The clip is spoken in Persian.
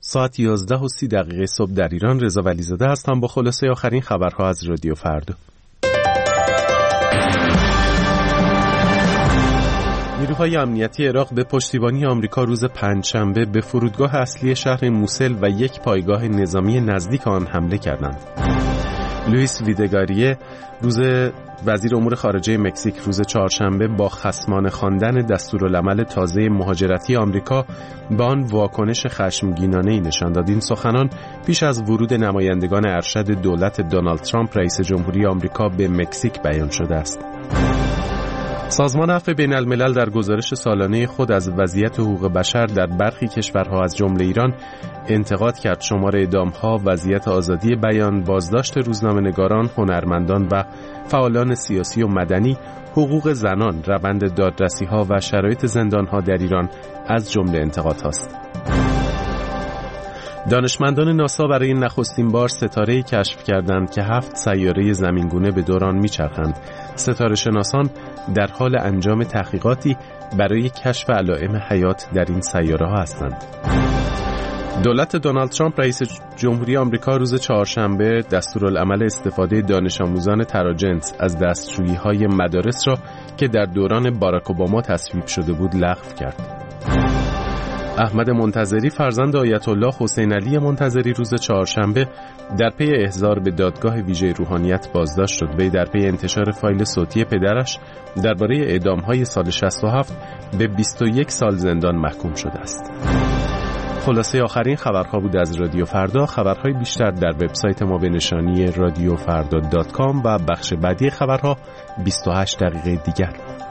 ساعت 11:30 صبح در ایران. رضا ولیزاده هستم با خلاصه آخرین خبرها از رادیو فردا. نیروهای امنیتی عراق به پشتیبانی آمریکا روز پنجشنبه به فرودگاه اصلی شهر موسل و یک پایگاه نظامی نزدیک آن حمله کردند. لوئیس ویدگاریه وزیر امور خارجه مکزیک روز چهارشنبه با خصمانه خواندن دستورالعمل تازه مهاجرتی آمریکا به آن واکنش خشمگینانه‌ای نشان داد. این سخنان پیش از ورود نمایندگان ارشد دولت دونالد ترامپ رئیس جمهوری آمریکا به مکزیک بیان شده است. سازمان عفو بین الملل در گزارش سالانه خود از وضعیت حقوق بشر در برخی کشورها از جمله ایران انتقاد کرد. شمار اعدام‌ها، وضعیت آزادی بیان، بازداشت روزنامه‌نگاران، هنرمندان و فعالان سیاسی و مدنی، حقوق زنان، روند دادرسی‌ها و شرایط زندان‌ها در ایران از جمله انتقادهاست. دانشمندان ناسا برای نخستین بار ستاره‌ای کشف کردند که 7 سیاره زمینگونه به دور آن می‌چرخند. ستاره شناسان در حال انجام تحقیقاتی برای کشف علائم حیات در این سیاره‌ها هستند. دولت دونالد ترامپ رئیس جمهوری آمریکا روز چهارشنبه دستورالعمل استفاده دانش آموزان تراجنس از دستشویی‌های مدارس را که در دوران باراک اوباما تصویب شده بود لغو کرد. احمد منتظری فرزند آیت الله حسین علی منتظری روز چهارشنبه در پی احضار به دادگاه ویژه روحانیت بازداشت شد. وی در پی انتشار فایل صوتی پدرش درباره اعدام‌های سال 67 به 21 سال زندان محکوم شده است. خلاصه آخرین خبرها بود از رادیو فردا. خبرهای بیشتر در وبسایت ما به نشانی radiofarda.com و بخش بعدی خبرها 28 دقیقه دیگر.